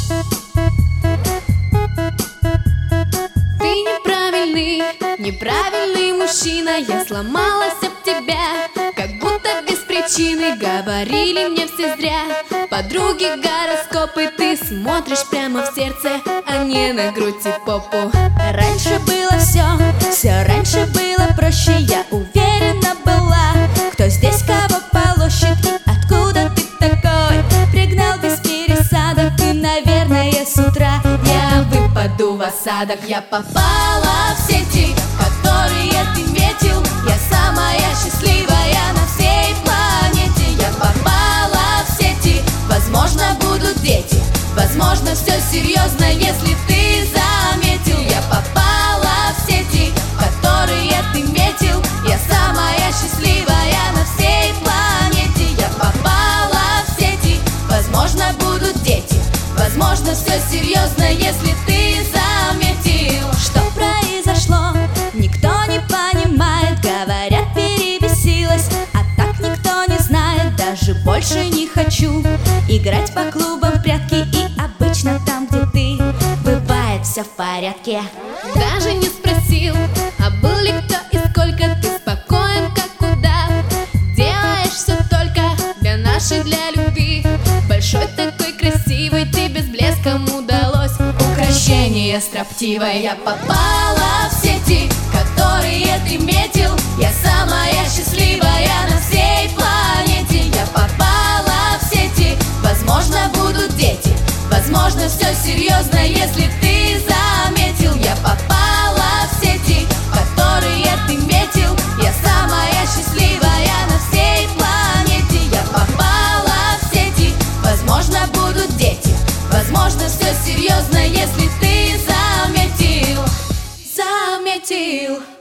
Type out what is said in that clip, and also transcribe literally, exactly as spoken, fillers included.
Ты неправильный, неправильный мужчина. Я сломалась об тебя, как будто без причины. Говорили мне все зря подруги гороскопы. Ты смотришь прямо в сердце, а не на грудь и попу. Раньше было все, все раньше было проще. Я уверена была, кто здесь кого полощет. И откуда ты такой? Пригнал без пересадок. Ты, наверное, с утра. Я выпаду в осадок. Я попала в сети, которые ты метил. Я самая счастливая на всей планете. Я попала в сети, возможно, будут дети. Возможно, все серьезно, если ты заметил. Я попала в сети, которые ты метил. Я самая счастливая на всей планете. Я попала в сети, возможно, будут дети. Возможно, все серьезно, если ты заметил. Что произошло, никто не понимает. Говорят, перебесилась, а так никто не знает. Даже больше не хочу играть по клубам в прятки. И обычно там, где ты, бывает все в порядке. Даже не спросил, а был ли кто и сколько. Ты спокоен, как удав. Делаешь все только для нашей, для любви. Большой такой красивый, ты без блеском удалось. Украшение строптивое. Я попала в сети, которые ты метил. Я самая счастливая на всей планете. Я попала в сети, возможно, будут дети. Возможно, все серьезно, если ты заметил. Я попала в сети, которые ты метил. Я самая счастливая на всей планете. Я попала в сети, возможно, будут дети. Возможно, все серьезно, если ты заметил. Заметил.